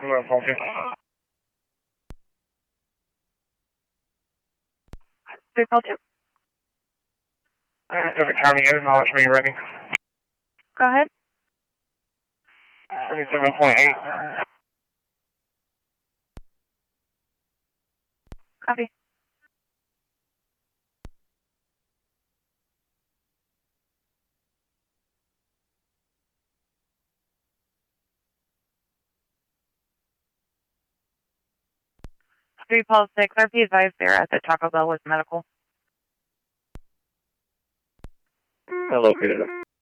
They called you. Pacific County in, I'll let you be ready. Go ahead. 37.8. Copy. Paul 6, RP advised there at the Taco Bell with medical. I located him.